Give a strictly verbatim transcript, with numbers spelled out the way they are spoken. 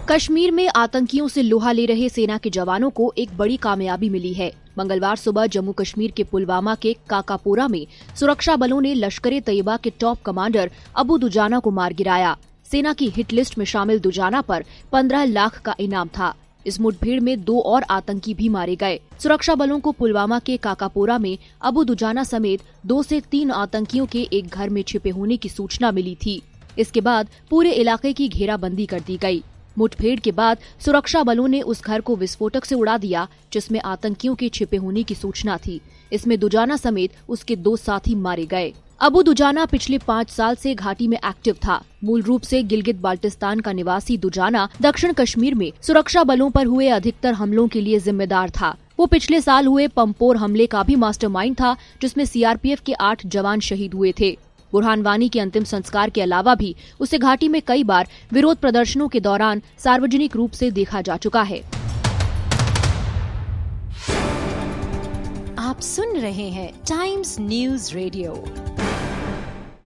कश्मीर में आतंकियों से लोहा ले रहे सेना के जवानों को एक बड़ी कामयाबी मिली है। मंगलवार सुबह जम्मू कश्मीर के पुलवामा के काकापोरा में सुरक्षा बलों ने लश्कर ए तैयबा के टॉप कमांडर अबू दुजाना को मार गिराया। सेना की हिट लिस्ट में शामिल दुजाना पर पंद्रह लाख का इनाम था। इस मुठभेड़ में दो और आतंकी भी मारे गए। सुरक्षा बलों को पुलवामा के काकापोरा में अबू दुजाना समेत दो से तीन आतंकियों के एक घर में छिपे होने की सूचना मिली थी। इसके बाद पूरे इलाके की घेराबंदी कर दी गई। मुठभेड़ के बाद सुरक्षा बलों ने उस घर को विस्फोटक से उड़ा दिया जिसमें आतंकियों के छिपे होने की सूचना थी। इसमें दुजाना समेत उसके दो साथी मारे गए। अबू दुजाना पिछले पाँच साल से घाटी में एक्टिव था। मूल रूप से गिलगित बाल्टिस्तान का निवासी दुजाना दक्षिण कश्मीर में सुरक्षा बलों पर हुए अधिकतर हमलों के लिए जिम्मेदार था। वो पिछले साल हुए पंपोर हमले का भी मास्टरमाइंड था, जिसमें सीआरपीएफ के आठ जवान शहीद हुए थे। बुरहान वानी के अंतिम संस्कार के अलावा भी उसे घाटी में कई बार विरोध प्रदर्शनों के दौरान सार्वजनिक रूप से देखा जा चुका है। आप सुन रहे हैं टाइम्स न्यूज रेडियो।